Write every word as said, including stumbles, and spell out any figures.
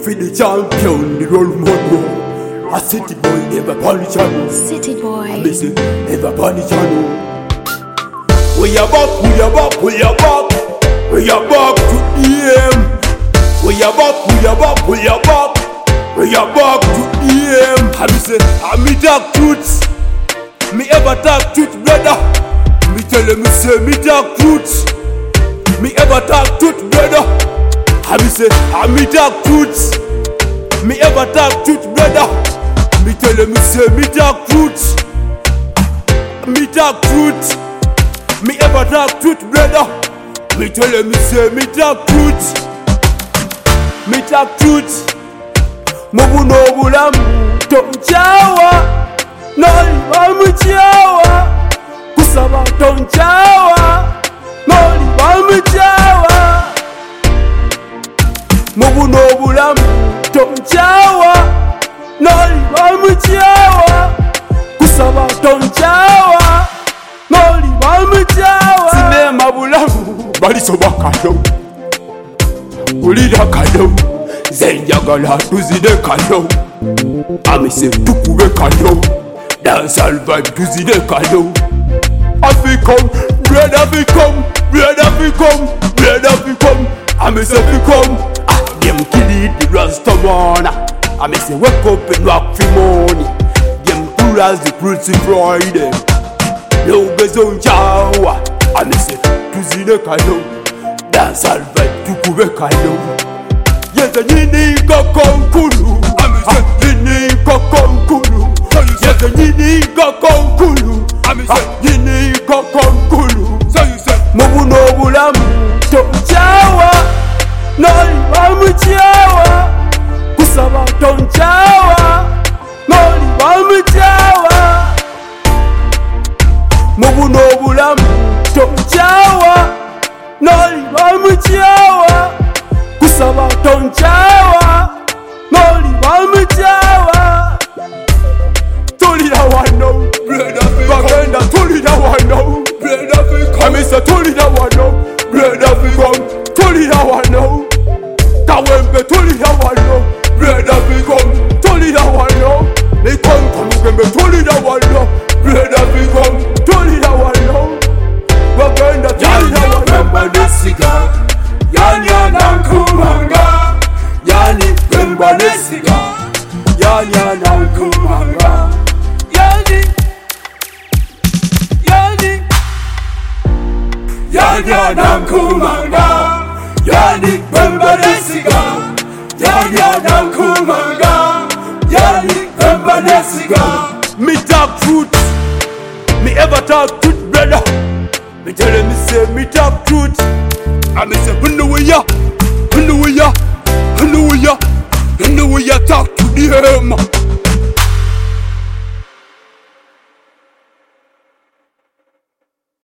for the champion, the role model. A city boy ever on the channel. City boy. I miss it ever on the channel. We are back, we are back, we are back. We are back to E M. We are back, we are back, we are back. We are back to E M. I miss it, I me talk truth. Me ever talk truth, brother. Me tell them, me say, me talk truth. Me ever talk truth, brother. I me say, I me talk truth. Me ever talk truth, brother. Me tell them, me say, me talk truth. Me talk truth. Me ever talk truth, brother. Me tell them, me say, me talk truth. Me talk truth. Mubu no bulamu tonchawa. Noli wamuchawa. Kusaba tonchawa. Noli wamuchawa. Mubu no bulamu tonchawa. Noli wamuchawa. Kusaba tonchawa. Noli wamuchawa. Sinema bulamu balisoba kado. Ulida kado. Zenjagala tuzide kado. Amise tukube kado. Dancehall vibe tuzide kado. Aficom, bread aficom, bread aficom, bread aficom. Amise aficom. Ah, them kill it the Rastaman. Amise wake up and rock for money. Them cool as the crucify them. No bezon chawa. Amise tuzide kado. Dancehall vibe tukube kado. Yes, I need a conculu. I'm a need a conculu. Yes, I need a conculu. I'm a need a conculu. So you say, Mubu no bulamu tonchawa. Noli wamuchawa. Kusaba tonchawa. Noli wamuchawa. Mubu no bulamu tonchawa. Noli wamuchawa. Kusaba tonchawa. Noli wamuchawa. Tolida wano. Bagenda tolida wano. I miss a tolida wano. Brother become tolida wano. Kawembe tolida wano. Brother become tolida wano. They come from Kembe tolida wano. Brother become tolida wano. Bagenda tolida wano. Remember this cigar. Yani anankumanga. Yani remember this cigar. Yani anankumanga. Yani Yani Yani anankumanga. Yani remember this cigar. Yani anankumanga. Yani remember this cigar. Me talk truth. Me ever talk truth, brother. Me tell them, me say, me talk truth. I me say, when the way ya, when the way ya, when the way ya, when the way ya talk to them.